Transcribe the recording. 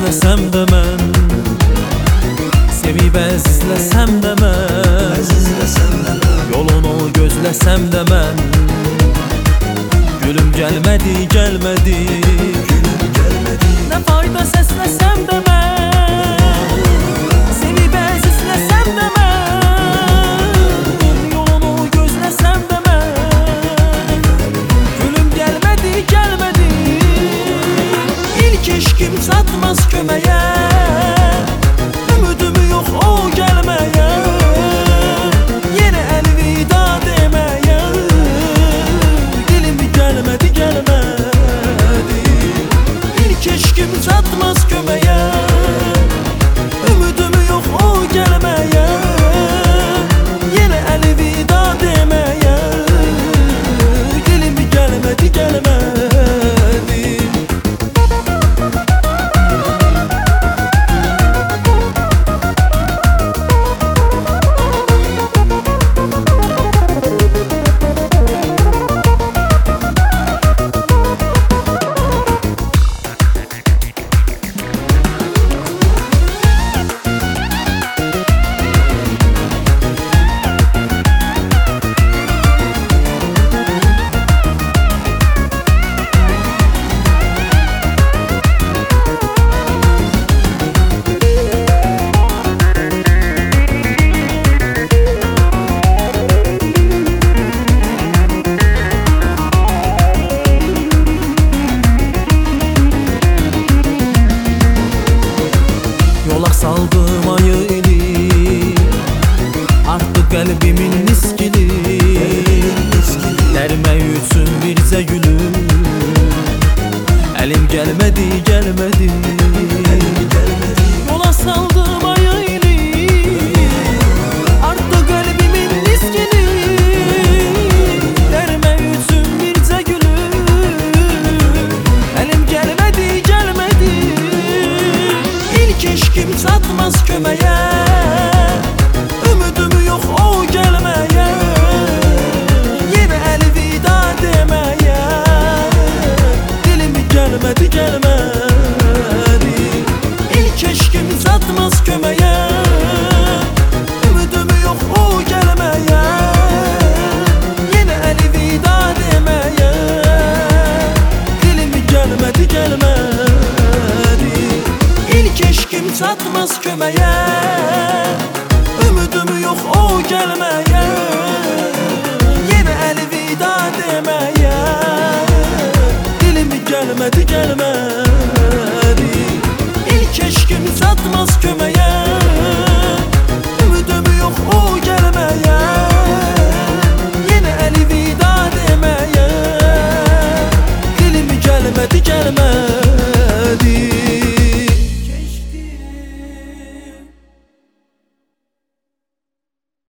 əzizləsəm də mən, sevib əzizləsəm də mən, yolunu gözləsəm də mən, gülüm gəlmədi, gəlmədi, nə fayda səsləsəm də mən, sevib əzizləsəm də mən, yolunu gözləsəm də mən, gülüm gəlmədi, gəlmədi. İlk eşkim çatmaz köməyə, ümidimi yox o gəlməyə, yenə əlvida deməyə, dilim gəlmədi, gəlmədi. İlk eşkim çatmaz köməyə, ümidimi yox o gəlməyə, yenə əlvida deməyə, dilim gəlmədi, gəlmədi. Yola saldım ayı eli, artıq qəlbimin niskili, dərmək üçün bircə gülüm, əlim gəlmədi, gəlmədi. Yola saldım ayı eli, artıq qəlbimin niskili, dərmək üçün bircə gülüm, əlim gəlmədi, gəlmədi. İlk eşkim çatmaz köməyə, ümidimi yox o gəlməyə, yenə əlvida deməyə, dilim gəlmədi, gəlmədi. İlk eşkim çatmaz köməyə, ümidimi yox o gəlməyə, yenə əlvida deməyə, dilim gəlmədi, gəlmədi. İlk eşkim çatmaz köməyə, ümidimi yox o gəlməyə, yenə əlvida deməyə, dilim gəlmədi, gəlmədi. İlk eşkim çatmaz köməyə, ümidimi yox o gəlməyə, yenə əlvida deməyə, dilim gəlmədi, gəlmədi.